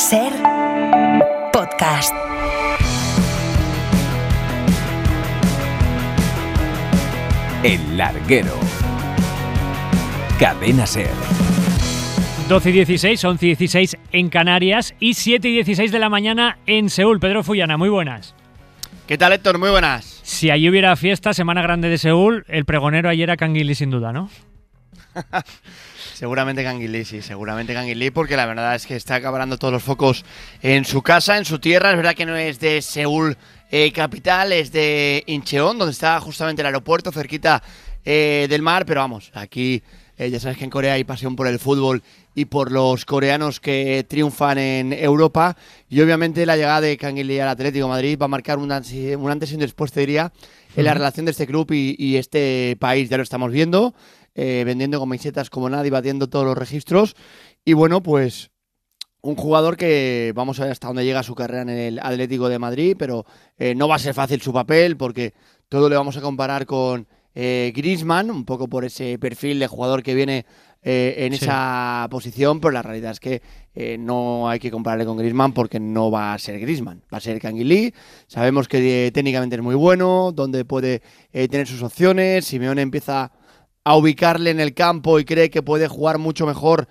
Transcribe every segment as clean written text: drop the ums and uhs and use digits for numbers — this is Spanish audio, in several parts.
Ser podcast. El Larguero. Cadena Ser. 12:16, 11:16 en Canarias y 7:16 de la mañana en Seúl. Pedro Fullana, muy buenas. ¿Qué tal, Héctor? Muy buenas. Si allí hubiera fiesta, Semana Grande de Seúl, el pregonero ayer era Canguilí sin duda, ¿no? Seguramente Canguilí, sí, seguramente Canguilí, porque la verdad es que está acaparando todos los focos en su casa, en su tierra. Es verdad que no es de Seúl capital, es de Incheon, donde está justamente el aeropuerto, cerquita del mar, pero vamos, aquí ya sabes que en Corea hay pasión por el fútbol y por los coreanos que triunfan en Europa, y obviamente la llegada de Canguilí al Atlético de Madrid va a marcar un antes y un después, te diría, en la relación de este club y este país. Ya lo estamos viendo, vendiendo camisetas como nadie, batiendo todos los registros, y bueno, pues un jugador que vamos a ver hasta dónde llega su carrera en el Atlético de Madrid, pero no va a ser fácil su papel, porque todo le vamos a comparar con Griezmann, un poco por ese perfil de jugador que viene en esa posición, pero la realidad es que no hay que compararle con Griezmann, porque no va a ser Griezmann, va a ser Canguilí. Sabemos que técnicamente es muy bueno, donde puede tener sus opciones. Simeone empieza a ubicarle en el campo y cree que puede jugar mucho mejor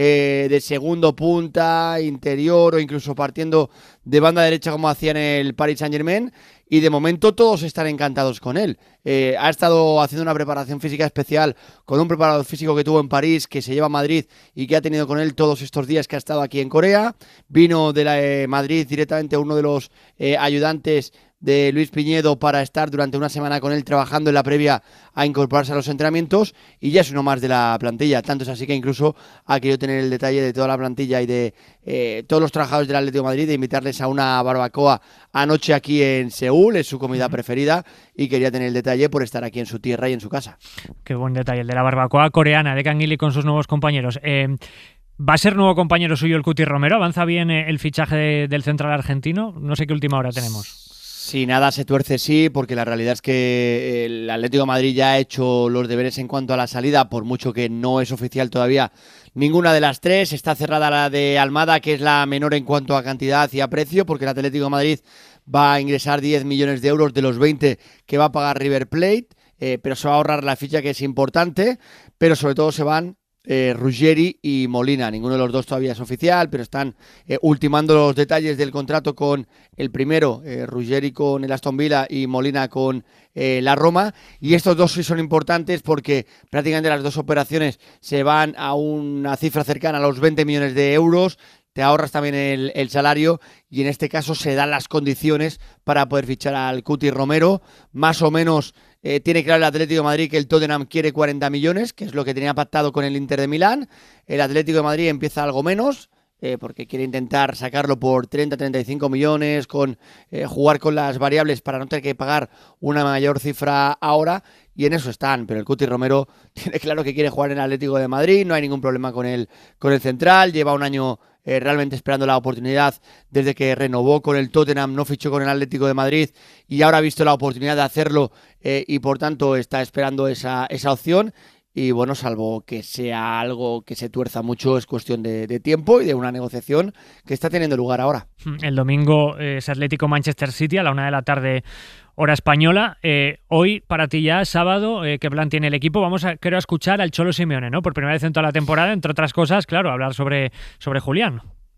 de segundo punta, interior o incluso partiendo de banda derecha como hacía en el Paris Saint-Germain, y de momento todos están encantados con él. Ha estado haciendo una preparación física especial con un preparador físico que tuvo en París, que se lleva a Madrid y que ha tenido con él todos estos días que ha estado aquí en Corea. Vino de la Madrid directamente uno de los ayudantes de Luis Piñedo para estar durante una semana con él trabajando en la previa a incorporarse a los entrenamientos, y ya es uno más de la plantilla. Tanto es así que incluso ha querido tener el detalle de toda la plantilla y de todos los trabajadores del Atlético de Madrid de invitarles a una barbacoa anoche aquí en Seúl. Es su comida preferida y quería tener el detalle por estar aquí en su tierra y en su casa. Qué buen detalle, el de la barbacoa coreana de Canguilí con sus nuevos compañeros. ¿Va a ser nuevo compañero suyo el Cuti Romero? ¿Avanza bien el fichaje del central argentino? No sé qué última hora tenemos. Si nada se tuerce, sí, porque la realidad es que el Atlético de Madrid ya ha hecho los deberes en cuanto a la salida, por mucho que no es oficial todavía ninguna de las tres. Está cerrada la de Almada, que es la menor en cuanto a cantidad y a precio, porque el Atlético de Madrid va a ingresar 10 millones de euros de los 20 que va a pagar River Plate, pero se va a ahorrar la ficha, que es importante, pero sobre todo se van Ruggeri y Molina. Ninguno de los dos todavía es oficial, pero están ultimando los detalles del contrato con el primero, Ruggeri con el Aston Villa y Molina con la Roma, y estos dos sí son importantes porque prácticamente las dos operaciones se van a una cifra cercana a los 20 millones de euros. Te ahorras también el salario, y en este caso se dan las condiciones para poder fichar al Cuti Romero. Más o menos tiene claro el Atlético de Madrid que el Tottenham quiere 40 millones, que es lo que tenía pactado con el Inter de Milán. El Atlético de Madrid empieza algo menos, porque quiere intentar sacarlo por 30-35 millones, con jugar con las variables para no tener que pagar una mayor cifra ahora, y en eso están. Pero el Cuti Romero tiene claro que quiere jugar en el Atlético de Madrid, no hay ningún problema con el central. Lleva un año realmente esperando la oportunidad desde que renovó con el Tottenham, no fichó con el Atlético de Madrid, y ahora ha visto la oportunidad de hacerlo, y por tanto está esperando esa opción. Y bueno, salvo que sea algo que se tuerza mucho, es cuestión de tiempo y de una negociación que está teniendo lugar ahora. El domingo es Atlético Manchester City a la 1 de la tarde, hora española. Hoy, para ti ya, sábado, ¿qué plan tiene el equipo? Creo, a escuchar al Cholo Simeone, ¿no? Por primera vez en toda la temporada, entre otras cosas, claro, hablar sobre Julián.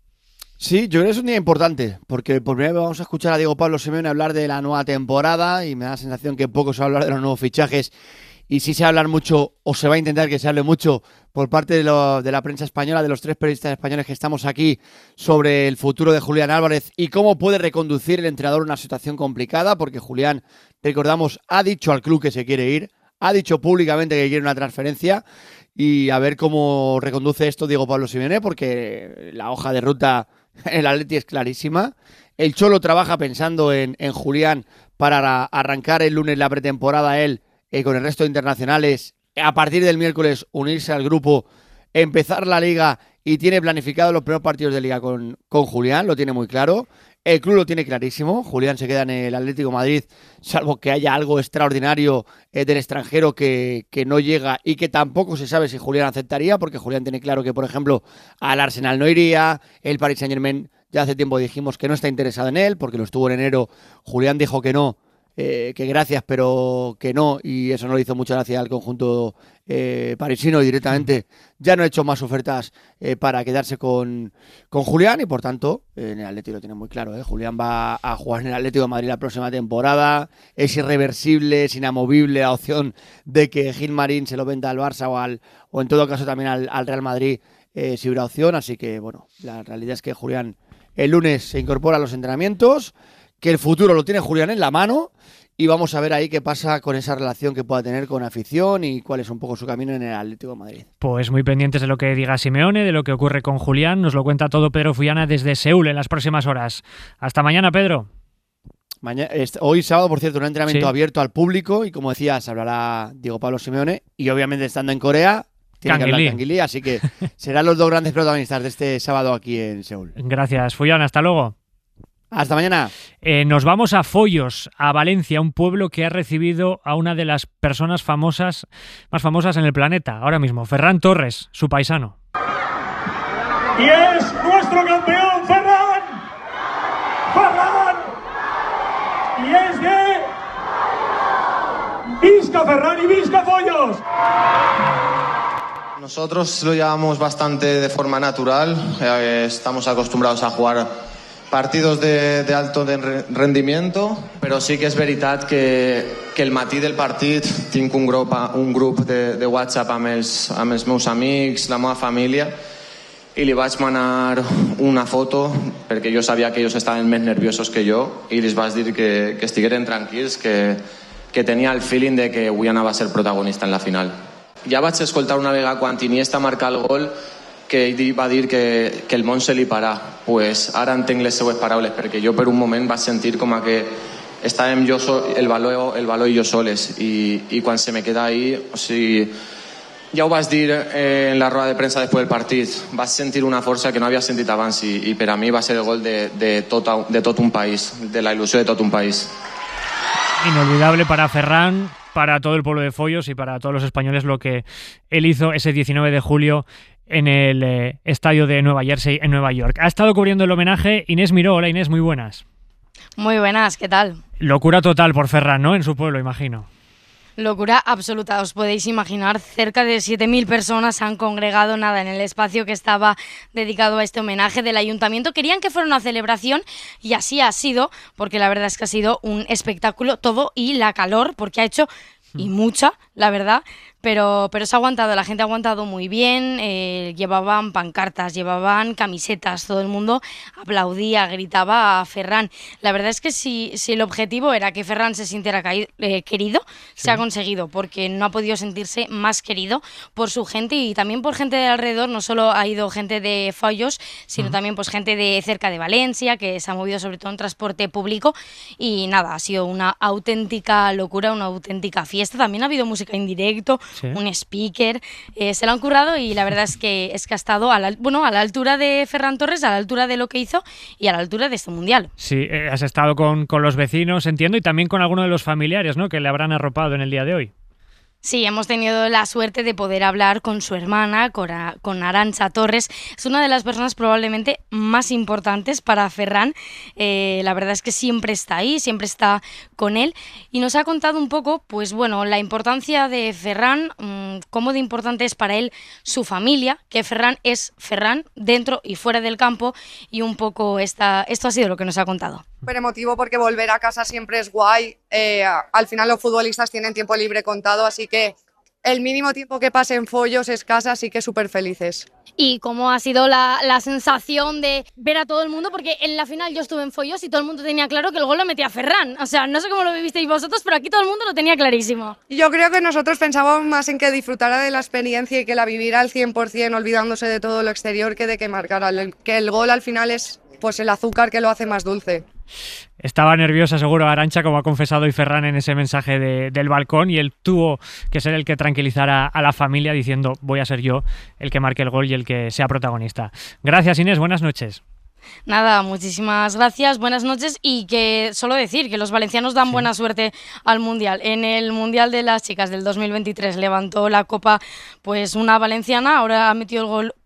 Sí, yo creo que es un día importante, porque por primera vez vamos a escuchar a Diego Pablo Simeone hablar de la nueva temporada, y me da la sensación que poco se va a hablar de los nuevos fichajes. Y sí se va a hablar mucho, o se va a intentar que se hable mucho por parte de la prensa española, de los tres periodistas españoles que estamos aquí, sobre el futuro de Julián Álvarez y cómo puede reconducir el entrenador una situación complicada, porque Julián, recordamos, ha dicho al club que se quiere ir, ha dicho públicamente que quiere una transferencia, y a ver cómo reconduce esto Diego Pablo Simeone, porque la hoja de ruta en el Atleti es clarísima. El Cholo trabaja pensando en Julián para arrancar el lunes la pretemporada él, con el resto de internacionales, a partir del miércoles unirse al grupo, empezar la liga, y tiene planificado los primeros partidos de liga con Julián, lo tiene muy claro. El club lo tiene clarísimo, Julián se queda en el Atlético de Madrid, salvo que haya algo extraordinario del extranjero que no llega, y que tampoco se sabe si Julián aceptaría, porque Julián tiene claro que, por ejemplo, al Arsenal no iría, el Paris Saint-Germain Ya hace tiempo dijimos que no está interesado en él, porque lo estuvo en enero. Julián dijo que no, que gracias, pero que no, y eso no le hizo mucha gracia al conjunto parisino, y directamente ya no ha hecho más ofertas para quedarse con Julián, y por tanto en el Atlético lo tiene muy claro, Julián va a jugar en el Atlético de Madrid la próxima temporada. Es irreversible, es inamovible la opción de que Gilmarín se lo venda al Barça o en todo caso también al Real Madrid, si hubiera opción. Así que bueno, la realidad es que Julián el lunes se incorpora a los entrenamientos, que el futuro lo tiene Julián en la mano, y vamos a ver ahí qué pasa con esa relación que pueda tener con afición y cuál es un poco su camino en el Atlético de Madrid. Pues muy pendientes de lo que diga Simeone, de lo que ocurre con Julián. Nos lo cuenta todo Pedro Fuyana desde Seúl en las próximas horas. Hasta mañana, Pedro. Hoy sábado, por cierto, un entrenamiento abierto al público, y como decías, hablará Diego Pablo Simeone, y obviamente estando en Corea tiene que hablar Canguilí, así que serán los dos grandes protagonistas de este sábado aquí en Seúl. Gracias, Fuyana. Hasta luego. Hasta mañana. Nos vamos a Foios, a Valencia, un pueblo que ha recibido a una de las personas más famosas en el planeta ahora mismo, Ferran Torres, su paisano. Y es nuestro campeón, Ferran. ¡Ferran! Y es de Visca Ferran y Visca Foios. Nosotros lo llevamos bastante de forma natural. Estamos acostumbrados a jugar partidos de alto rendimiento, però sí que és veritat que el matí del partit tinc un grup de WhatsApp amb els meus amics, la meva família, i li vaig manar una foto perquè jo sabia que ells estaven més nerviosos que jo, i els vaig dir que estigueren tranquils, que tenia el feeling de que avui anava a ser protagonista en la final. Ja vaig escoltar una vegada quan Iniesta marca el gol que ell va dir que el món se li parà. Pues ara entenc les seues paraules, perquè jo per un moment vaig sentir com a que estàvem el valor i jo soles, i quan se me queda ahí, o sigui, ja ho vaig dir en la roda de premsa després del partit, vaig sentir una força que no havia sentit abans, i per a mi va ser el gol de tot un país, de la il·lusió de tot un país. Inolvidable para Ferran, para todo el pueblo de Foios y para todos los españoles lo que él hizo ese 19 de julio en el estadio de Nueva Jersey, en Nueva York. Ha estado cubriendo el homenaje Inés Miró. Hola Inés, muy buenas. Muy buenas, ¿qué tal? Locura total por Ferran, ¿no? En su pueblo, imagino. Locura absoluta, os podéis imaginar, cerca de 7.000 personas se han congregado en el espacio que estaba dedicado a este homenaje del ayuntamiento. Querían que fuera una celebración y así ha sido, porque la verdad es que ha sido un espectáculo todo, y la calor, porque ha hecho y mucha, la verdad, pero se ha aguantado, la gente ha aguantado muy bien, llevaban pancartas, llevaban camisetas, todo el mundo aplaudía, gritaba a Ferran. La verdad es que si el objetivo era que Ferran se sintiera querido, se ha conseguido, porque no ha podido sentirse más querido por su gente y también por gente de alrededor. No solo ha ido gente de Foios, sino también pues gente de cerca de Valencia, que se ha movido sobre todo en transporte público, y nada, ha sido una auténtica locura, una auténtica fiesta. También ha habido música en directo, un speaker, se lo han currado, y la verdad es que ha estado a la altura de Ferran Torres, a la altura de lo que hizo y a la altura de este mundial. Sí, has estado con los vecinos, entiendo, y también con alguno de los familiares, ¿no?, que le habrán arropado en el día de hoy. Sí, hemos tenido la suerte de poder hablar con su hermana, con Arantxa Torres. Es una de las personas probablemente más importantes para Ferran. La verdad es que siempre está ahí, siempre está con él. Y nos ha contado un poco, pues bueno, la importancia de Ferran, cómo de importante es para él su familia, que Ferran es Ferran dentro y fuera del campo. Y un poco esto ha sido lo que nos ha contado. Súper emotivo, porque volver a casa siempre es guay. Al final los futbolistas tienen tiempo libre contado, así que el mínimo tiempo que pase en Foios es casa, así que súper felices. ¿Y cómo ha sido la sensación de ver a todo el mundo? Porque en la final yo estuve en Foios y todo el mundo tenía claro que el gol lo metía Ferran. O sea, no sé cómo lo vivisteis vosotros, pero aquí todo el mundo lo tenía clarísimo. Yo creo que nosotros pensábamos más en que disfrutara de la experiencia y que la viviera al 100%, olvidándose de todo lo exterior, que de que marcara. Que el gol al final es pues el azúcar que lo hace más dulce. Estaba nerviosa seguro Arantxa, como ha confesado hoy Ferran en ese mensaje del balcón, y él tuvo que ser el que tranquilizara a la familia diciendo: voy a ser yo el que marque el gol y el que sea protagonista. Gracias, Inés, buenas noches. Nada, muchísimas gracias, buenas noches, y que solo decir que los valencianos dan buena suerte al Mundial. En el Mundial de las chicas del 2023 levantó la copa pues una valenciana, ahora ha metido el gol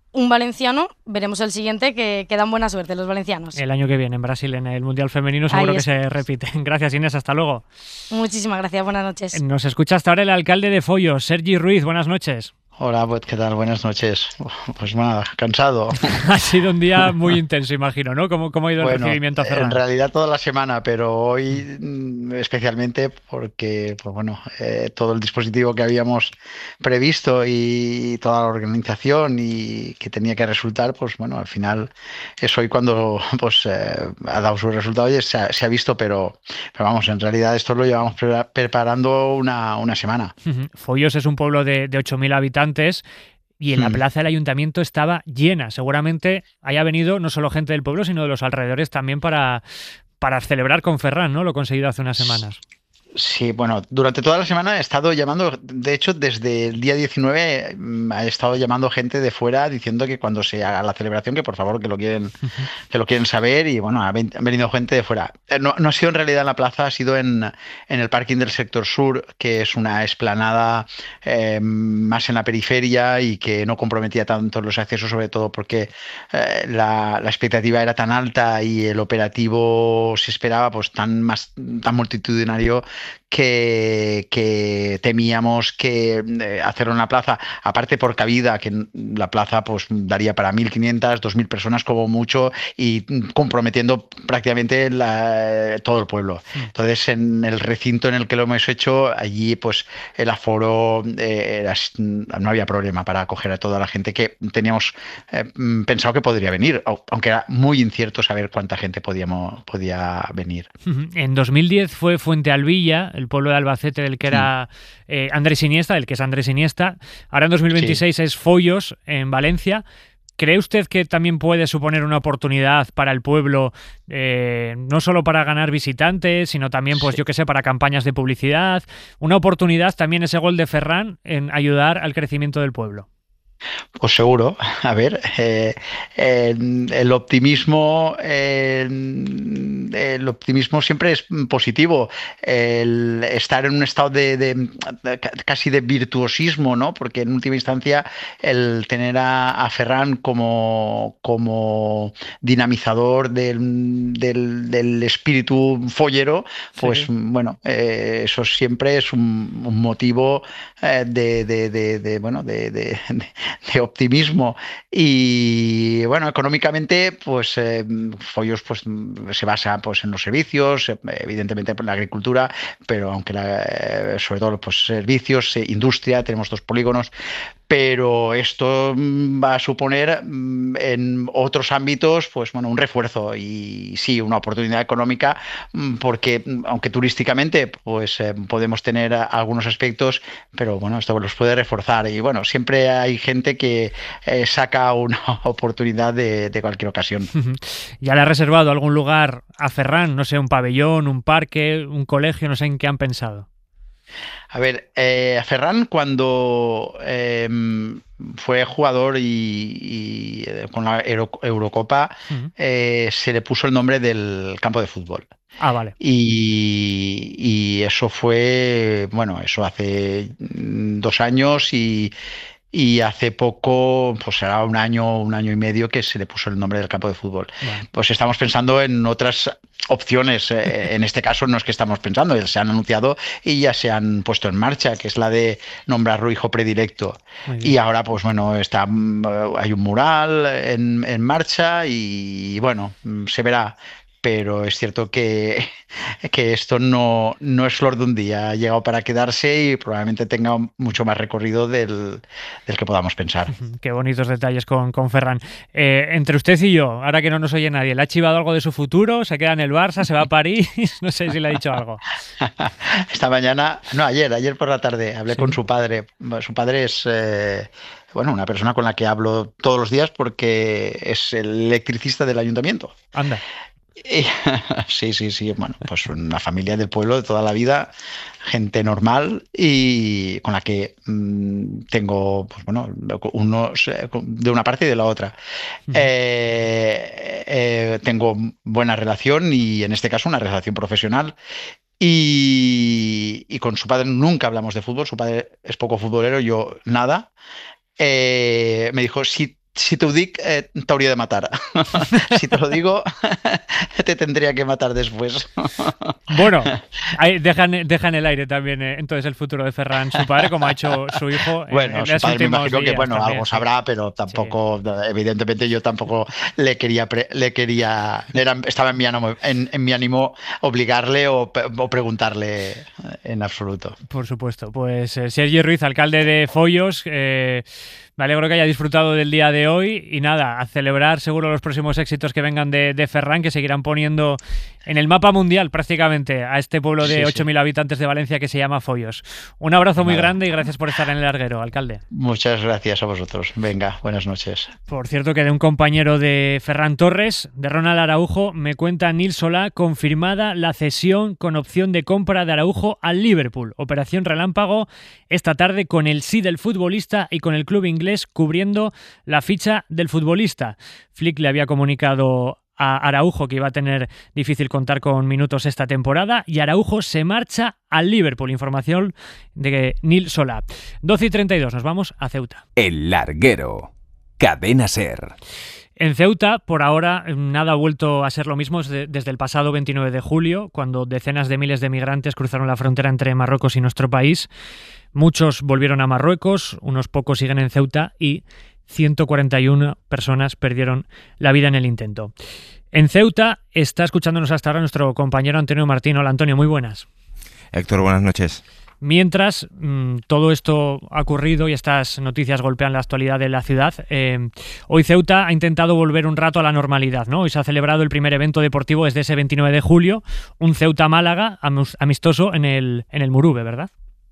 un valenciano, veremos el siguiente, que dan buena suerte los valencianos. El año que viene en Brasil, en el Mundial Femenino, seguro que se repite. Gracias, Inés, hasta luego. Muchísimas gracias, buenas noches. Nos escucha hasta ahora el alcalde de Foios, Sergi Ruiz, buenas noches. Hola, pues ¿qué tal? Buenas noches. Pues nada, cansado. Ha sido un día muy intenso, imagino, ¿no? ¿Cómo ha ido el recibimiento a Ferran? En realidad toda la semana, pero hoy especialmente porque, pues bueno, todo el dispositivo que habíamos previsto y toda la organización y que tenía que resultar, pues bueno, al final es hoy cuando pues ha dado su resultado y se ha visto, pero vamos, en realidad esto lo llevamos preparando una semana. Foios es un pueblo de 8.000 habitantes y en la plaza del ayuntamiento estaba llena. Seguramente haya venido no solo gente del pueblo, sino de los alrededores también para celebrar con Ferran, ¿no? Lo conseguido hace unas semanas. Sí, bueno, durante toda la semana he estado llamando, de hecho desde el día 19 he estado llamando gente de fuera diciendo que cuando se haga la celebración que por favor que lo quieren saber y bueno, han venido gente de fuera. No ha sido en realidad en la plaza, ha sido en el parking del sector sur, que es una explanada más en la periferia y que no comprometía tanto los accesos, sobre todo porque la expectativa era tan alta y el operativo se esperaba pues tan multitudinario que temíamos que hacerlo en la plaza, aparte por cabida, que la plaza pues daría para 1.500, 2.000 personas como mucho y comprometiendo prácticamente todo el pueblo. Entonces, en el recinto en el que lo hemos hecho, allí pues el aforo no había problema para acoger a toda la gente que teníamos pensado que podría venir, aunque era muy incierto saber cuánta gente podía venir. En 2010 fue Fuentealbilla, el pueblo de Albacete del que era Andrés Iniesta, del que es Andrés Iniesta. Ahora en 2026 es Foios, en Valencia. ¿Cree usted que también puede suponer una oportunidad para el pueblo, no solo para ganar visitantes, sino también, pues yo qué sé, para campañas de publicidad? Una oportunidad también ese gol de Ferran en ayudar al crecimiento del pueblo. Pues seguro. A ver, el optimismo siempre es positivo. El estar en un estado casi de virtuosismo, ¿no? Porque en última instancia el tener a Ferran como dinamizador del espíritu follero, pues bueno, eso siempre es un motivo de optimismo. Y bueno, económicamente pues Foios pues se basa pues en los servicios, evidentemente en la agricultura, pero aunque sobre todo pues servicios, industria, tenemos 2 polígonos, pero esto va a suponer en otros ámbitos pues bueno, un refuerzo y sí, una oportunidad económica, porque aunque turísticamente pues podemos tener algunos aspectos, pero bueno, esto los puede reforzar y bueno, siempre hay gente que saca una oportunidad de cualquier ocasión. ¿Ya le ha reservado algún lugar a Ferran? No sé, un pabellón, un parque, un colegio, no sé en qué han pensado. A ver, a Ferran cuando fue jugador y con la Eurocopa se le puso el nombre del campo de fútbol. Ah, vale. Y eso fue, bueno, eso hace 2 años y hace poco, pues será un año y medio que se le puso el nombre del campo de fútbol. Bueno. Pues estamos pensando en otras opciones. En este caso no es que estamos pensando, se han anunciado y ya se han puesto en marcha, que es la de nombrarlo hijo predilecto. Y ahora, pues bueno, hay un mural en marcha y bueno, se verá. Pero es cierto que esto no es flor de un día, ha llegado para quedarse y probablemente tenga mucho más recorrido del que podamos pensar. Qué bonitos detalles con Ferran. Entre usted y yo, ahora que no nos oye nadie, ¿le ha chivado algo de su futuro? ¿Se queda en el Barça? ¿Se va a París? No sé si le ha dicho algo. Esta mañana, no, ayer por la tarde, hablé con su padre. Su padre es... bueno, una persona con la que hablo todos los días porque es el electricista del ayuntamiento. Anda. Sí, bueno, pues una familia del pueblo de toda la vida, gente normal y con la que tengo, pues bueno, unos de una parte y de la otra. Tengo buena relación y en este caso una relación profesional. Y con su padre nunca hablamos de fútbol, su padre es poco futbolero, yo nada. Me dijo, si si t'ho dic, t'hauria de matar. Si te lo digo, te tendría que matar después. Bueno, dejan en el aire también entonces el futuro de Ferran, su padre, como ha hecho su hijo. Bueno, su padre me imagino que bueno, también, algo sabrá, pero tampoco, evidentemente yo tampoco estaba en mi ánimo obligarle o preguntarle en absoluto. Por supuesto. Pues Sergi Ruiz, alcalde de Foios, me alegro que haya disfrutado del día de hoy y nada, a celebrar seguro los próximos éxitos que vengan de Ferran, que seguirán poniendo en el mapa mundial prácticamente a este pueblo de 8.000 habitantes de Valencia que se llama Foios. Un abrazo muy grande y gracias por estar en el larguero, alcalde. Muchas gracias a vosotros. Venga, buenas noches. Por cierto, que de un compañero de Ferran Torres, de Ronald Araujo, me cuenta Nil Solà, confirmada la cesión con opción de compra de Araujo al Liverpool. Operación relámpago esta tarde con el sí del futbolista y con el club inglés cubriendo la ficha del futbolista. Flick le había comunicado a Araujo que iba a tener difícil contar con minutos esta temporada y Araujo se marcha al Liverpool. Información de Nil Solà. 12:32, nos vamos a Ceuta. El larguero. Cadena SER. En Ceuta, por ahora, nada ha vuelto a ser lo mismo desde el pasado 29 de julio, cuando decenas de miles de migrantes cruzaron la frontera entre Marruecos y nuestro país. Muchos volvieron a Marruecos, unos pocos siguen en Ceuta y 141 personas perdieron la vida en el intento. En Ceuta está escuchándonos hasta ahora nuestro compañero Antonio Martín. Hola Antonio, muy buenas. Héctor, buenas noches. Mientras todo esto ha ocurrido y estas noticias golpean la actualidad de la ciudad, hoy Ceuta ha intentado volver un rato a la normalidad, ¿no? Hoy se ha celebrado el primer evento deportivo desde ese 29 de julio, un Ceuta-Málaga amistoso en el Murube, ¿verdad?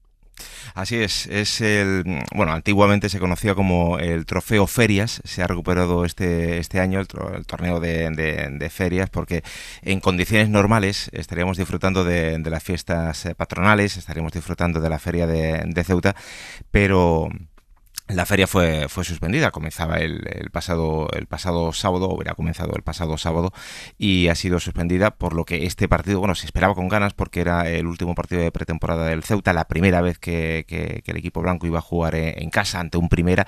Así es bueno, antiguamente se conocía como el Trofeo Ferias, se ha recuperado este año el torneo de ferias, porque en condiciones normales estaríamos disfrutando de las fiestas patronales, estaríamos disfrutando de la feria de Ceuta, pero la feria fue suspendida, comenzaba el pasado sábado, hubiera comenzado el pasado sábado y ha sido suspendida, por lo que este partido, bueno, se esperaba con ganas porque era el último partido de pretemporada del Ceuta, la primera vez que el equipo blanco iba a jugar en casa ante un Primera.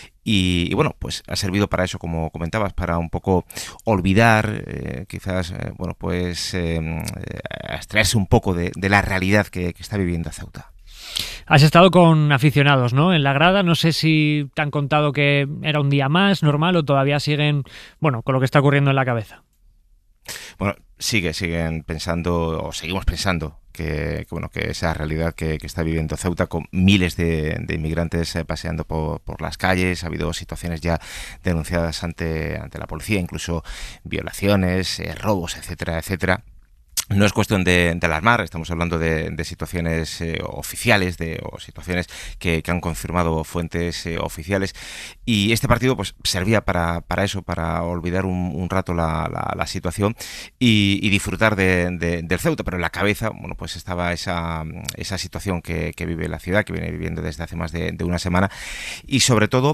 Y bueno, pues ha servido para eso, como comentabas, para un poco olvidar, quizás, bueno, pues abstraerse un poco de la realidad que está viviendo Ceuta. Has estado con aficionados, ¿no? En la grada, no sé si te han contado que era un día más normal o todavía siguen, bueno, con lo que está ocurriendo en la cabeza. Bueno, siguen pensando, o seguimos pensando que esa realidad que está viviendo Ceuta, con miles de inmigrantes paseando por las calles. Ha habido situaciones ya denunciadas ante la policía, incluso violaciones, robos, etcétera, etcétera. No es cuestión de alarmar, estamos hablando de situaciones oficiales, o situaciones que han confirmado fuentes oficiales, y este partido pues servía para eso, para olvidar un rato la situación y disfrutar del Ceuta, pero en la cabeza, bueno, pues estaba esa situación que vive la ciudad, que viene viviendo desde hace más de una semana, y sobre todo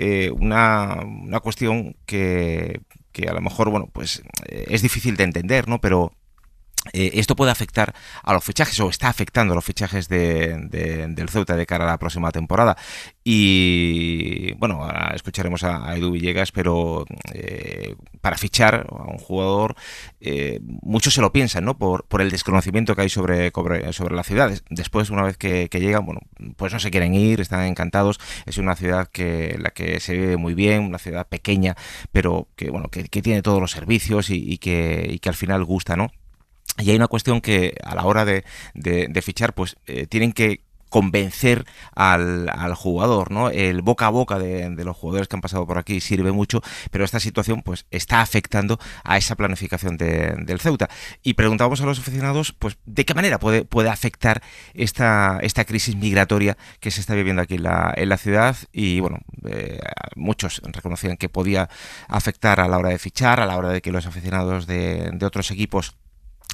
una cuestión que a lo mejor, bueno, pues es difícil de entender, ¿no? Pero esto puede afectar a los fichajes, o está afectando a los fichajes del Ceuta de cara a la próxima temporada. Y bueno, ahora escucharemos a Edu Villegas, pero para fichar a un jugador, muchos se lo piensan, ¿no? Por el desconocimiento que hay sobre la ciudad. Después, una vez que llegan, bueno, pues no se quieren ir, están encantados. Es una ciudad en la que se vive muy bien, una ciudad pequeña, pero que tiene todos los servicios y que al final gusta, ¿no? Y hay una cuestión que a la hora de fichar, pues tienen que convencer al jugador, ¿no? El boca a boca de los jugadores que han pasado por aquí sirve mucho, pero esta situación pues está afectando a esa planificación del Ceuta. Y preguntábamos a los aficionados, pues, ¿de qué manera puede afectar esta crisis migratoria que se está viviendo aquí en la ciudad? Y bueno, muchos reconocían que podía afectar a la hora de fichar, a la hora de que los aficionados de otros equipos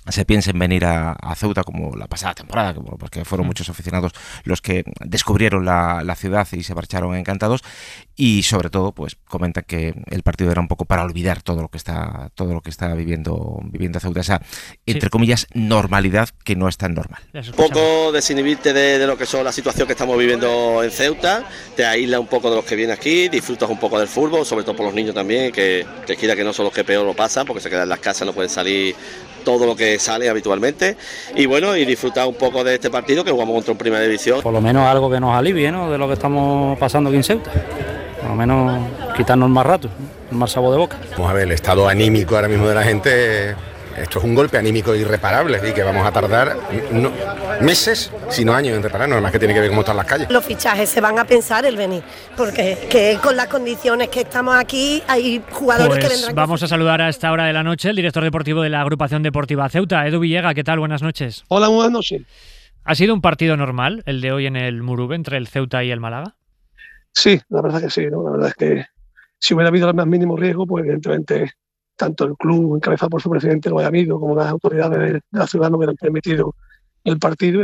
se piense en venir a Ceuta como la pasada temporada, porque fueron muchos aficionados los que descubrieron la ciudad y se marcharon encantados, y sobre todo pues comenta que el partido era un poco para olvidar todo lo que está viviendo Ceuta, esa entre comillas normalidad que no es tan normal. Un poco desinhibirte de lo que son la situación que estamos viviendo en Ceuta, te aísla un poco de los que vienen aquí, disfrutas un poco del fútbol, sobre todo por los niños también, que quiera que no son los que peor lo pasan, porque se quedan en las casas, no pueden salir todo lo que sale habitualmente, y bueno, y disfrutar un poco de este partido que jugamos contra un Primera División. Por lo menos algo que nos alivie, ¿no?, de lo que estamos pasando aquí en Ceuta, por lo menos quitarnos más rato, el mal sabor de boca. Vamos a ver, el estado anímico ahora mismo de la gente, esto es un golpe anímico irreparable y que vamos a tardar meses, si no años en reparar, nada más que tiene que ver cómo están las calles. Los fichajes se van a pensar el venir, porque que con las condiciones que estamos aquí hay jugadores que vendrán. Vamos a saludar a esta hora de la noche el director deportivo de la agrupación deportiva Ceuta, Edu Villega. ¿Qué tal? Buenas noches. Hola, buenas noches. ¿Ha sido un partido normal el de hoy en el Muruve entre el Ceuta y el Málaga? Sí, la verdad que sí, ¿no? La verdad es que si hubiera habido el más mínimo riesgo, pues evidentemente tanto el club, encabezado por su presidente, lo haya habido, como las autoridades de la ciudad no hubieran permitido el partido.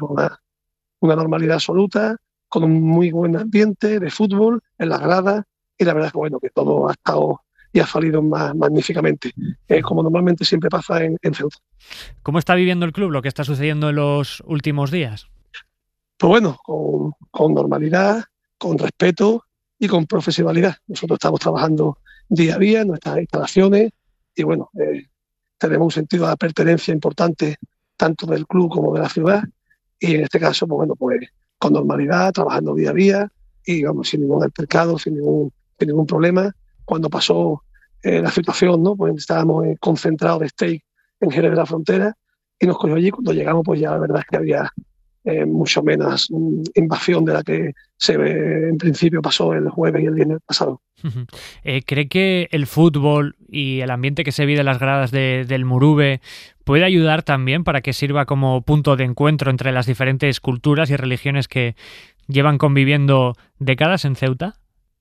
Una normalidad absoluta, con un muy buen ambiente de fútbol en las gradas, y la verdad es que bueno, que todo ha estado y ha salido magníficamente, como normalmente siempre pasa en Ceuta. ¿Cómo está viviendo el club lo que está sucediendo en los últimos días? Pues bueno, con normalidad, con respeto y con profesionalidad. Nosotros estamos trabajando día a día en nuestras instalaciones y bueno, tenemos un sentido de pertenencia importante tanto del club como de la ciudad, y en este caso pues bueno, pues con normalidad, trabajando día a día y vamos, sin ningún altercado, sin ningún problema. Cuando pasó la situación, ¿no?, pues estábamos concentrados de stake en Jerez de la Frontera y nos cogió allí. Cuando llegamos pues ya la verdad es que había mucho menos invasión de la que en principio pasó el jueves y el viernes pasado. ¿Cree que el fútbol y el ambiente que se vive en las gradas del Muruve puede ayudar también para que sirva como punto de encuentro entre las diferentes culturas y religiones que llevan conviviendo décadas en Ceuta?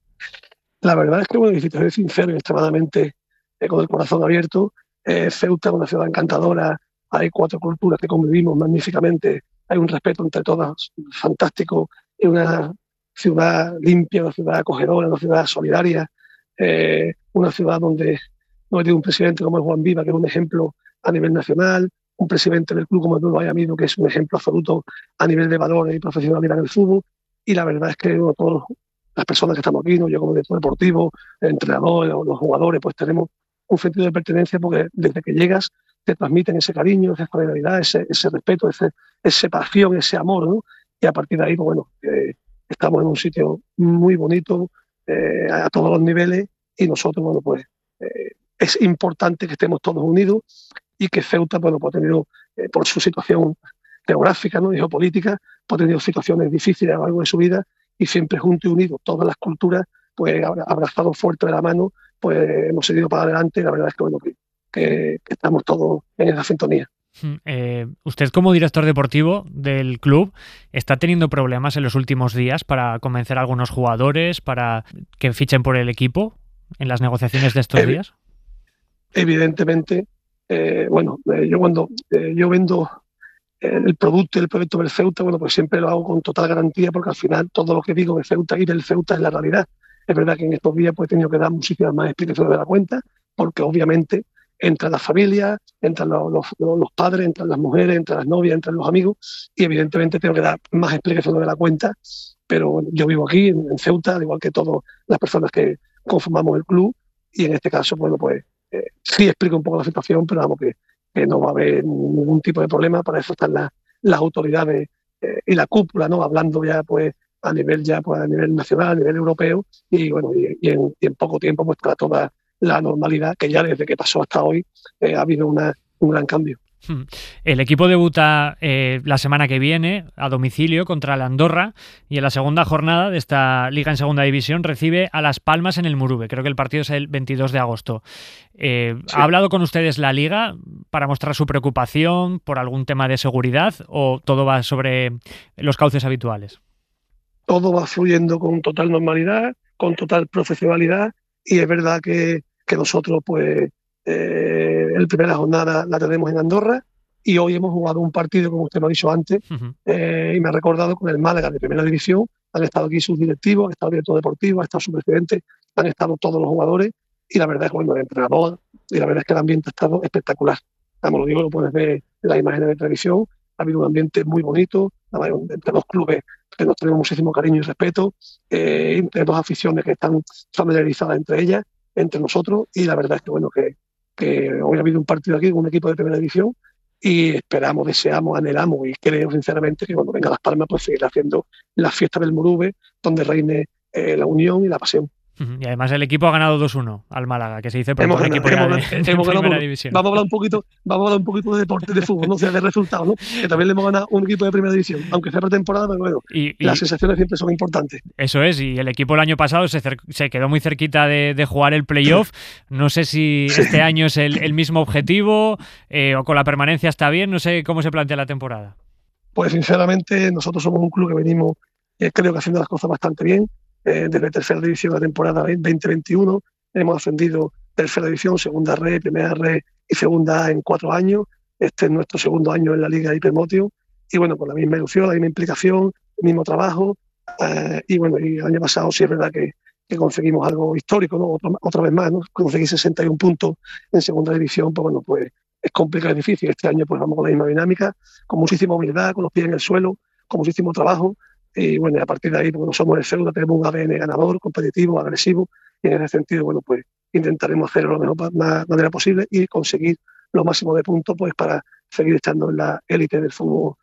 La verdad es que, bueno, y si te soy sincero y extremadamente con el corazón abierto, Ceuta es una ciudad encantadora, hay 4 culturas que convivimos magníficamente, hay un respeto entre todas fantástico, es una ciudad limpia, una ciudad acogedora, una ciudad solidaria, una ciudad donde tiene un presidente como es Juan Viva, que es un ejemplo a nivel nacional, un presidente del club como es Nuno Bayamido, que es un ejemplo absoluto a nivel de valores y profesionalidad en el fútbol, y la verdad es que todas las personas que estamos aquí, ¿no?, yo como director deportivo, el entrenador, los jugadores, pues tenemos un sentido de pertenencia porque desde que llegas te transmiten ese cariño, esa solidaridad, ese respeto, esa pasión, ese amor, ¿no? Y a partir de ahí, pues bueno, estamos en un sitio muy bonito a todos los niveles, y nosotros, bueno, pues es importante que estemos todos unidos y que Ceuta, bueno, pues ha tenido, por su situación geográfica, ¿no?, y geopolítica, pues ha tenido situaciones difíciles a lo largo de su vida, y siempre juntos y unidos, todas las culturas, pues abrazados fuerte de la mano, pues hemos seguido para adelante, y la verdad es que, bueno, que estamos todos en esa sintonía. Usted, como director deportivo del club, ¿está teniendo problemas en los últimos días para convencer a algunos jugadores para que fichen por el equipo en las negociaciones de estos días? Evidentemente, bueno, yo cuando yo vendo el producto y el proyecto del Ceuta, bueno, pues siempre lo hago con total garantía, porque al final todo lo que digo de Ceuta y del Ceuta es la realidad. Es verdad que en estos días pues he tenido que dar muchísimas más explicaciones de la cuenta, porque obviamente entran las familias, entran los padres, entran las mujeres, entran las novias, entran los amigos, y evidentemente tengo que dar más explicaciones de la cuenta, pero bueno, yo vivo aquí en Ceuta, al igual que todas las personas que conformamos el club, y en este caso, bueno, pues sí explico un poco la situación, pero vamos, que no va a haber ningún tipo de problema. Para eso están las autoridades y la cúpula, ¿no?, hablando ya pues a nivel nacional, a nivel europeo, y bueno, y en poco tiempo pues estará toda la normalidad, que ya desde que pasó hasta hoy ha habido un gran cambio. El equipo debuta la semana que viene a domicilio contra la Andorra, y en la segunda jornada de esta Liga en Segunda División recibe a Las Palmas en el Muruve. Creo que el partido es el 22 de agosto. Sí. ¿Ha hablado con ustedes la Liga para mostrar su preocupación por algún tema de seguridad, o todo va sobre los cauces habituales? Todo va fluyendo con total normalidad, con total profesionalidad, y es verdad que nosotros pues la primera jornada la tenemos en Andorra, y hoy hemos jugado un partido, como usted lo ha dicho antes, y me ha recordado con el Málaga de Primera División. Han estado aquí sus directivos, ha estado el director deportivo, ha estado su presidente, han estado todos los jugadores, y la verdad es que, bueno, el entrenador, y la verdad es que el ambiente ha estado espectacular. Como lo digo, lo puedes ver en las imágenes de televisión, ha habido un ambiente muy bonito, entre dos clubes que nos tenemos muchísimo cariño y respeto, entre dos aficiones que están familiarizadas entre ellas, entre nosotros, y la verdad es que, bueno, que hoy ha habido un partido aquí con un equipo de Primera División, y esperamos, deseamos, anhelamos, y creo sinceramente que cuando venga Las Palmas pues seguirá haciendo la fiesta del Murube, donde reine la unión y la pasión. Y además el equipo ha ganado 2-1 al Málaga, que se dice pronto un equipo ya de Primera División. Vamos a hablar un poquito de deporte, de fútbol, no sea de resultados, ¿no? Que también le hemos ganado un equipo de Primera División, aunque sea pretemporada, pero bueno, las sensaciones siempre son importantes. Eso es, y el equipo el año pasado se quedó muy cerquita de jugar el playoff. No sé si este año es el mismo objetivo o con la permanencia está bien, no sé cómo se plantea la temporada. Pues sinceramente nosotros somos un club que venimos, creo que haciendo las cosas bastante bien. Desde Tercera División de la temporada 2021 hemos ascendido Tercera División, Segunda Red, Primera Red y Segunda A en 4 años. Este es nuestro segundo año en la Liga Hypermotion, y bueno, con la misma ilusión, la misma implicación, el mismo trabajo, y bueno, y el año pasado sí es verdad que conseguimos algo histórico, ¿no? Otra vez más, ¿no? Conseguir 61 puntos en Segunda División, pues bueno, pues es complicado, es difícil. Este año pues vamos con la misma dinámica, con muchísima humildad, con los pies en el suelo, con muchísimo trabajo. Y bueno, a partir de ahí, porque no somos el Ceuta, tenemos un ADN ganador, competitivo, agresivo, y en ese sentido, bueno, pues intentaremos hacerlo lo mejor manera posible y conseguir lo máximo de puntos, pues para seguir estando en la élite del fútbol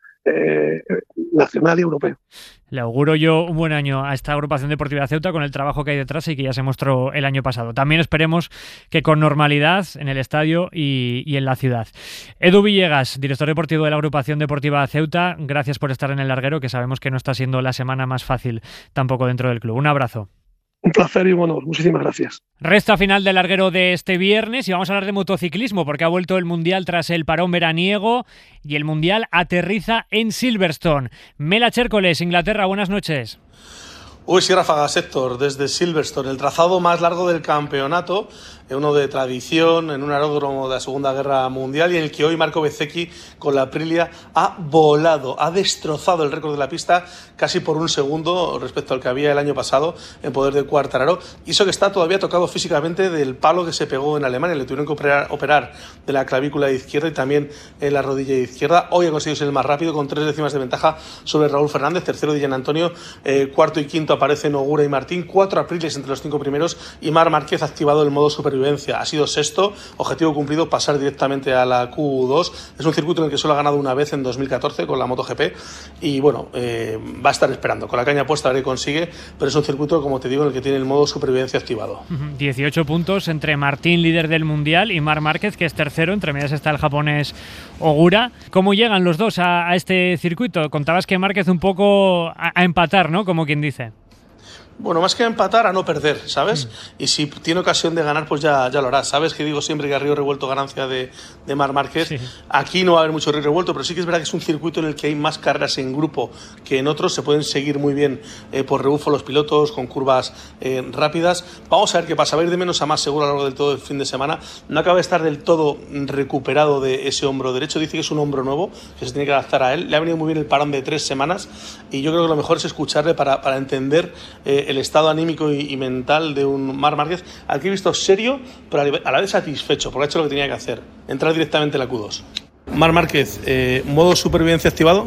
nacional y europeo. Le auguro yo un buen año a esta agrupación deportiva de Ceuta con el trabajo que hay detrás y que ya se mostró el año pasado. También esperemos que con normalidad en el estadio y en la ciudad. Edu Villegas, director deportivo de la agrupación deportiva Ceuta, gracias por estar en el larguero, que sabemos que no está siendo la semana más fácil tampoco dentro del club. Un abrazo. Un placer y bueno, muchísimas gracias. Recta final del larguero de este viernes y vamos a hablar de motociclismo porque ha vuelto el Mundial tras el parón veraniego y el Mundial aterriza en Silverstone. Mela Chércoles, Inglaterra, buenas noches. Uy, sí, ráfagas, Héctor, desde Silverstone, el trazado más largo del campeonato, uno de tradición, en un aeródromo de la Segunda Guerra Mundial y en el que hoy Marco Bezzecchi con la Aprilia ha volado, ha destrozado el récord de la pista casi por un segundo respecto al que había el año pasado en poder de Quartararo, y eso que está todavía tocado físicamente del palo que se pegó en Alemania, le tuvieron que operar de la clavícula izquierda y también en la rodilla izquierda. Hoy ha conseguido ser el más rápido con 3 décimas de ventaja sobre Raúl Fernández, tercero Dijan Antonio, cuarto y quinto aparecen Ogura y Martín, 4 Aprilias entre los 5 primeros y Marc Márquez ha activado el modo supervivencia. Ha sido sexto, objetivo cumplido, pasar directamente a la Q2. Es un circuito en el que solo ha ganado una vez en 2014 con la MotoGP y bueno, va a estar esperando, con la caña puesta a ver qué consigue, pero es un circuito, como te digo, en el que tiene el modo supervivencia activado. 18 puntos entre Martín, líder del Mundial, y Marc Márquez, que es tercero, entre medias está el japonés Ogura. ¿Cómo llegan los dos a este circuito? Contabas que Márquez un poco a empatar, ¿no? Como quien dice. Bueno, más que a empatar, a no perder, ¿sabes? Y si tiene ocasión de ganar, pues ya lo hará. Sabes que digo siempre que a río revuelto ganancia de Marc Márquez. Sí. Aquí no va a haber mucho río revuelto, pero sí que es verdad que es un circuito en el que hay más carreras en grupo que en otros. Se pueden seguir muy bien por rebufo los pilotos, con curvas rápidas. Vamos a ver qué pasa. Va a ir de menos a más seguro a lo largo del todo el fin de semana. No acaba de estar del todo recuperado de ese hombro derecho. Dice que es un hombro nuevo, que se tiene que adaptar a él. Le ha venido muy bien el parón de 3 semanas y yo creo que lo mejor es escucharle para entender el estado anímico y mental de un Marc Márquez al que he visto serio, pero a la vez satisfecho, porque ha hecho lo que tenía que hacer, entrar directamente en la Q2. Marc Márquez, ¿modo supervivencia activado?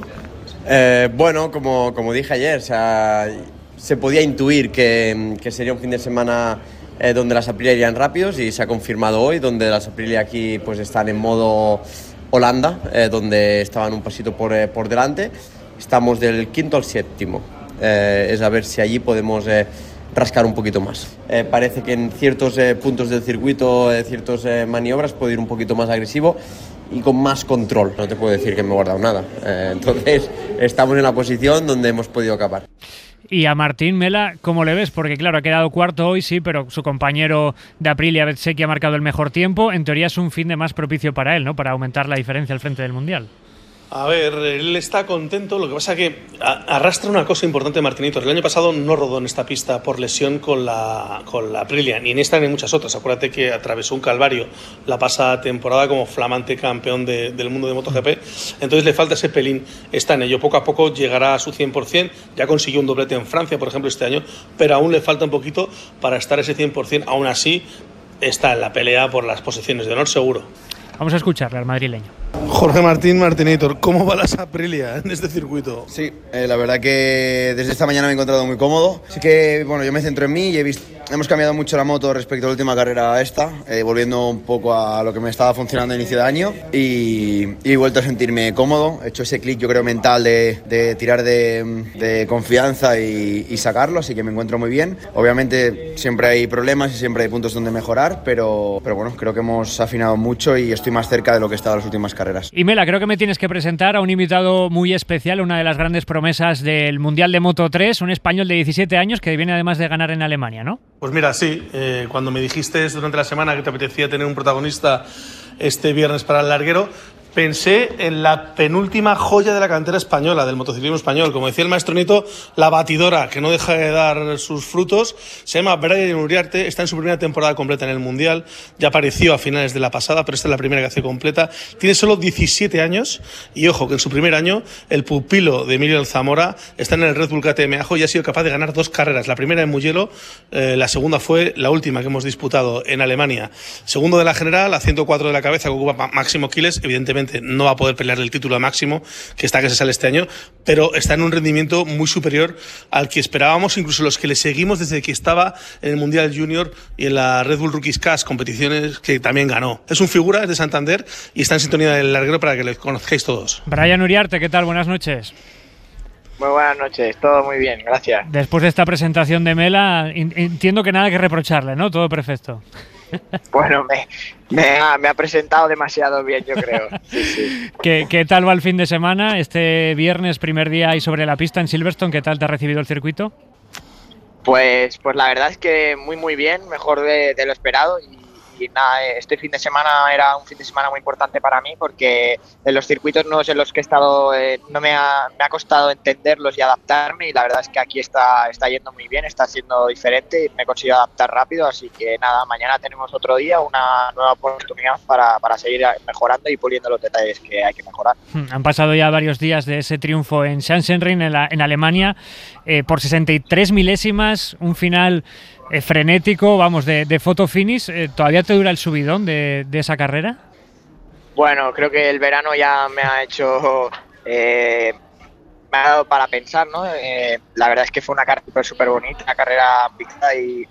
Bueno, como dije ayer, o sea, se podía intuir que sería un fin de semana donde las Aprilia irían rápidos y se ha confirmado hoy, donde las Aprilia aquí pues están en modo Holanda, donde estaban un pasito por delante. Estamos del 5º al 7º. Es a ver si allí podemos rascar un poquito más. Parece que en ciertos puntos del circuito, ciertas maniobras, puedo ir un poquito más agresivo y con más control. No te puedo decir que me he guardado nada. Entonces, estamos en la posición donde hemos podido acabar. Y a Martín, Mela, ¿cómo le ves? Porque claro, ha quedado cuarto hoy, sí, pero su compañero de Aprilia, Bezzecchi, ha marcado el mejor tiempo. En teoría es un fin de más propicio para él, ¿no? Para aumentar la diferencia al frente del Mundial. A ver, él está contento, lo que pasa que arrastra una cosa importante Martinitos. El año pasado no rodó en esta pista por lesión con la Aprilia, ni en esta ni en muchas otras. Acuérdate que atravesó un calvario la pasada temporada como flamante campeón del mundo de MotoGP, entonces le falta ese pelín. Está en ello, poco a poco llegará a su 100%, ya consiguió un doblete en Francia, por ejemplo, este año, pero aún le falta un poquito para estar ese 100%, aún así está en la pelea por las posiciones de honor seguro. Vamos a escucharle al madrileño. Jorge Martín Martinator, ¿cómo va la Aprilia en este circuito? Sí, la verdad que desde esta mañana me he encontrado muy cómodo. Así que, bueno, yo me centro en mí y hemos cambiado mucho la moto respecto a la última carrera esta, volviendo un poco a lo que me estaba funcionando a inicio de año y he vuelto a sentirme cómodo. He hecho ese clic, yo creo, mental de tirar de confianza y sacarlo, así que me encuentro muy bien. Obviamente siempre hay problemas y siempre hay puntos donde mejorar, pero bueno, creo que hemos afinado mucho y estoy más cerca de lo que he estado en las últimas carreras. Y Mela, creo que me tienes que presentar a un invitado muy especial, una de las grandes promesas del Mundial de Moto3, un español de 17 años que viene además de ganar en Alemania, ¿no? Pues mira, sí, cuando me dijiste durante la semana que te apetecía tener un protagonista este viernes para el larguero, pensé en la penúltima joya de la cantera española, del motociclismo español. Como decía el maestro Nito, la batidora que no deja de dar sus frutos. Se llama Brian Uriarte, está en su primera temporada completa en el Mundial. Ya apareció a finales de la pasada, pero esta es la primera que hace completa. Tiene solo 17 años y ojo que en su primer año el pupilo de Emilio Zamora está en el Red Bull KTM Ajo y ha sido capaz de ganar 2 carreras. La primera en Mugello, la segunda fue la última que hemos disputado en Alemania. Segundo de la general, a 104 de la cabeza, que ocupa Máximo Quiles. Evidentemente no va a poder pelear el título a Máximo, que se sale este año, pero está en un rendimiento muy superior al que esperábamos, incluso los que le seguimos desde que estaba en el Mundial Junior y en la Red Bull Rookies Cup, competiciones que también ganó. Es un figura, es de Santander y está en sintonía del larguero para que le conozcáis todos. Brian Uriarte, ¿qué tal? Buenas noches. Muy buenas noches, todo muy bien, gracias. Después de esta presentación de Mela, entiendo que nada que reprocharle, ¿no? Todo perfecto. Bueno, me ha presentado demasiado bien, yo creo. Sí, sí. ¿Qué tal va el fin de semana? Este viernes, primer día ahí sobre la pista en Silverstone, ¿qué tal te ha recibido el circuito? Pues la verdad es que muy bien, mejor de lo esperado y nada, este fin de semana era un fin de semana muy importante para mí porque en los circuitos nuevos en los que he estado no me ha costado entenderlos y adaptarme y la verdad es que aquí está yendo muy bien, está siendo diferente y me he conseguido adaptar rápido, así que nada, mañana tenemos otro día, una nueva oportunidad para seguir mejorando y puliendo los detalles que hay que mejorar. Han pasado ya varios días de ese triunfo en Sachsenring en Alemania por 63 milésimas, un final frenético, vamos, de photo finish. ¿Todavía te dura el subidón de esa carrera? Bueno, creo que el verano ya me ha hecho me ha dado para pensar, ¿no? La verdad es que fue una carrera súper bonita, una carrera pista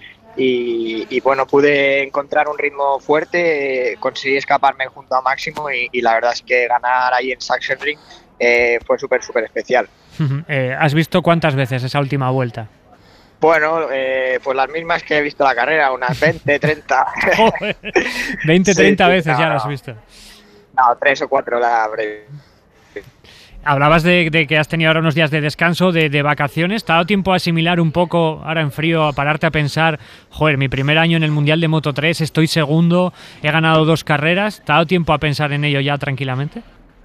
y bueno, pude encontrar un ritmo fuerte, conseguí escaparme junto a Máximo y la verdad es que ganar ahí en Sachsenring fue súper especial. ¿Has visto cuántas veces esa última vuelta? Bueno, pues las mismas que he visto la carrera, unas 20, 30. 20, 30 sí, veces ya las has visto. No, 3 o 4 la habré. Hablabas de que has tenido ahora unos días de descanso, de vacaciones. ¿Te ha dado tiempo a asimilar un poco, ahora en frío, a pararte a pensar, joder, mi primer año en el Mundial de Moto3, estoy segundo, he ganado 2 carreras? ¿Te ha dado tiempo a pensar en ello ya tranquilamente?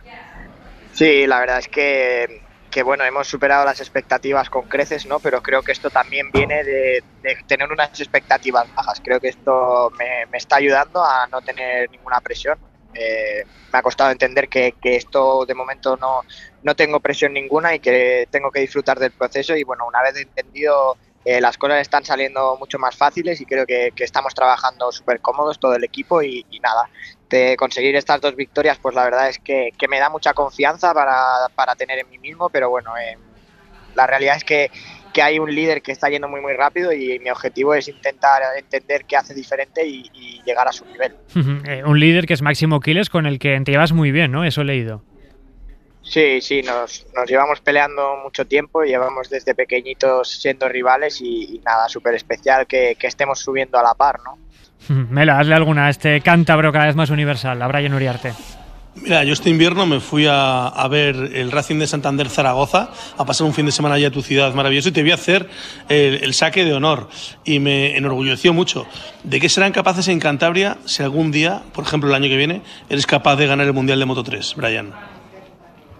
Sí, la verdad es que bueno, hemos superado las expectativas con creces, ¿no? Pero creo que esto también viene de tener unas expectativas bajas. Creo que esto me está ayudando a no tener ninguna presión. Me ha costado entender que esto de momento no tengo presión ninguna y que tengo que disfrutar del proceso y bueno, una vez entendido las cosas están saliendo mucho más fáciles y creo que estamos trabajando súper cómodos todo el equipo y nada, de conseguir estas 2 victorias pues la verdad es que me da mucha confianza para tener en mí mismo, pero bueno, la realidad es que hay un líder que está yendo muy rápido y mi objetivo es intentar entender qué hace diferente y llegar a su nivel. Un líder que es Máximo Quiles, con el que te llevas muy bien, ¿no? Eso he leído. Sí, nos llevamos peleando mucho tiempo, llevamos desde pequeñitos siendo rivales y nada, súper especial que estemos subiendo a la par, ¿no? Mela, hazle alguna a este cántabro cada vez más universal, a Brian Uriarte. Mira, yo este invierno me fui a ver el Racing de Santander Zaragoza, a pasar un fin de semana allá a tu ciudad maravilloso y te vi hacer el saque de honor y me enorgulleció mucho. ¿De qué serán capaces en Cantabria si algún día, por ejemplo el año que viene, eres capaz de ganar el Mundial de Moto3, Brian?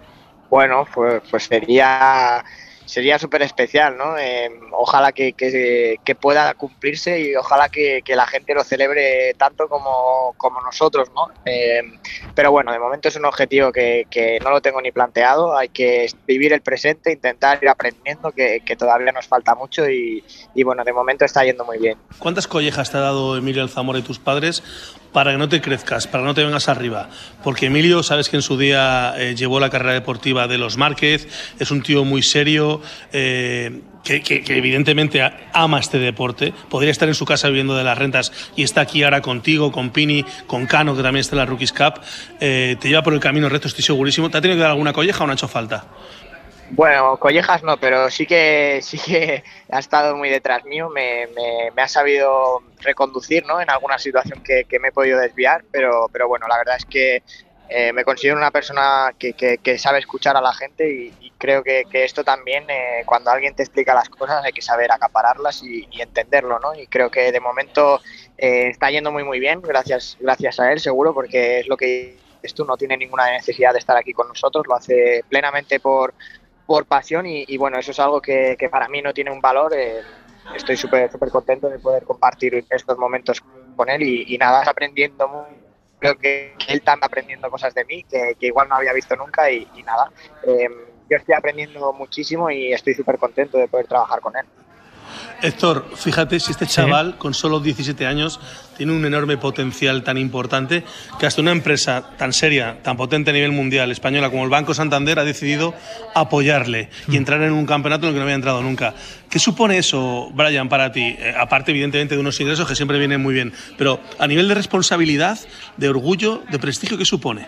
Bueno, pues sería súper especial, ¿no? Ojalá que pueda cumplirse y ojalá que la gente lo celebre tanto como nosotros, ¿no? Pero bueno, de momento es un objetivo que no lo tengo ni planteado. Hay que vivir el presente, intentar ir aprendiendo, que todavía nos falta mucho y bueno, de momento está yendo muy bien. ¿Cuántas collejas te ha dado Emilio Alzamora y tus padres para que no te crezcas, para que no te vengas arriba? Porque Emilio, sabes que en su día llevó la carrera deportiva de los Márquez, es un tío muy serio, que evidentemente ama este deporte, podría estar en su casa viviendo de las rentas y está aquí ahora contigo, con Pini, con Cano, que también está en la Rookies Cup, te lleva por el camino recto, estoy segurísimo. ¿Te ha tenido que dar alguna colleja o no ha hecho falta? Bueno, collejas no, pero sí que ha estado muy detrás mío, me ha sabido reconducir, ¿no? En alguna situación que me he podido desviar, pero bueno, la verdad es que me considero una persona que sabe escuchar a la gente y creo que esto también, cuando alguien te explica las cosas hay que saber acapararlas y entenderlo, ¿no? Y creo que de momento está yendo muy bien, gracias a él seguro, porque es lo que tú, no tiene ninguna necesidad de estar aquí con nosotros, lo hace plenamente por pasión y bueno, eso es algo que para mí no tiene un valor. Estoy súper contento de poder compartir estos momentos con él y nada, aprendiendo mucho. Creo que él está aprendiendo cosas de mí que igual no había visto nunca y nada, yo estoy aprendiendo muchísimo y estoy súper contento de poder trabajar con él. Héctor, fíjate si este chaval con solo 17 años tiene un enorme potencial tan importante que hasta una empresa tan seria, tan potente a nivel mundial, española como el Banco Santander, ha decidido apoyarle y entrar en un campeonato en el que no había entrado nunca. ¿Qué supone eso, Brian, para ti? Aparte, evidentemente, de unos ingresos que siempre vienen muy bien, pero a nivel de responsabilidad, de orgullo, de prestigio, ¿qué supone?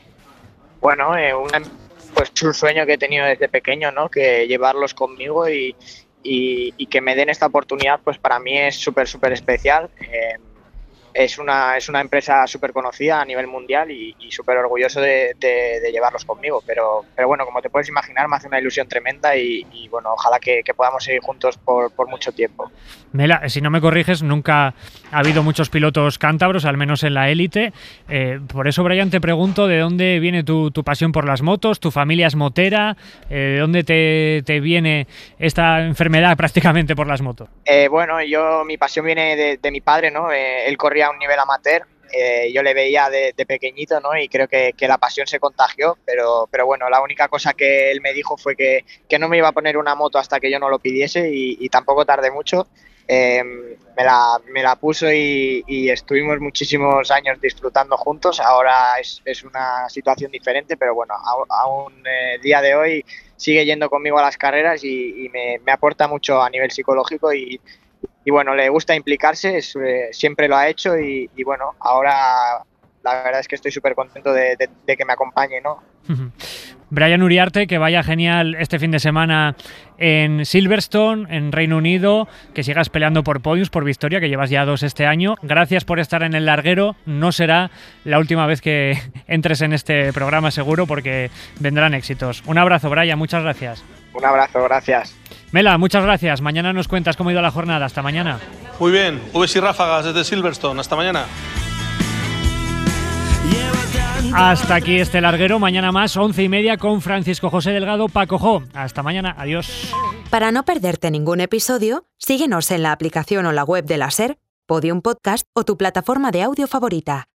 Bueno, pues un sueño que he tenido desde pequeño, ¿no? Que llevarlos conmigo y que me den esta oportunidad, pues para mí es súper especial. Es una empresa súper conocida a nivel mundial y súper orgulloso de llevarlos conmigo, pero bueno, como te puedes imaginar, me hace una ilusión tremenda y bueno, ojalá que podamos seguir juntos por mucho tiempo. Mela, si no me corriges, nunca ha habido muchos pilotos cántabros, al menos en la élite. Por eso, Brian, te pregunto de dónde viene tu pasión por las motos. ¿Tu familia es motera? ¿De dónde te viene esta enfermedad prácticamente por las motos? Bueno, mi pasión viene de mi padre, ¿no? Él corría a un nivel amateur, yo le veía de pequeñito, ¿no? Y creo que la pasión se contagió, pero bueno, la única cosa que él me dijo fue que no me iba a poner una moto hasta que yo no lo pidiese y tampoco tardé mucho. Me la puso y estuvimos muchísimos años disfrutando juntos. Ahora es una situación diferente, pero bueno, aún día de hoy sigue yendo conmigo a las carreras y me aporta mucho a nivel psicológico y bueno, le gusta implicarse, siempre lo ha hecho y bueno, ahora la verdad es que estoy súper contento de que me acompañe, ¿no? Brian Uriarte, que vaya genial este fin de semana en Silverstone, en Reino Unido, que sigas peleando por podiums, por victoria, que llevas ya 2 este año. Gracias por estar en el larguero, no será la última vez que entres en este programa seguro, porque vendrán éxitos. Un abrazo, Brian, muchas gracias. Un abrazo, gracias. Mela, muchas gracias. Mañana nos cuentas cómo ha ido la jornada. Hasta mañana. Muy bien, Uves y ráfagas desde Silverstone. Hasta mañana. Hasta aquí este larguero. Mañana más, 11:30 con Francisco José Delgado, Paco Jo. Hasta mañana. Adiós. Para no perderte ningún episodio, síguenos en la aplicación o la web de la SER, Podium Podcast o tu plataforma de audio favorita.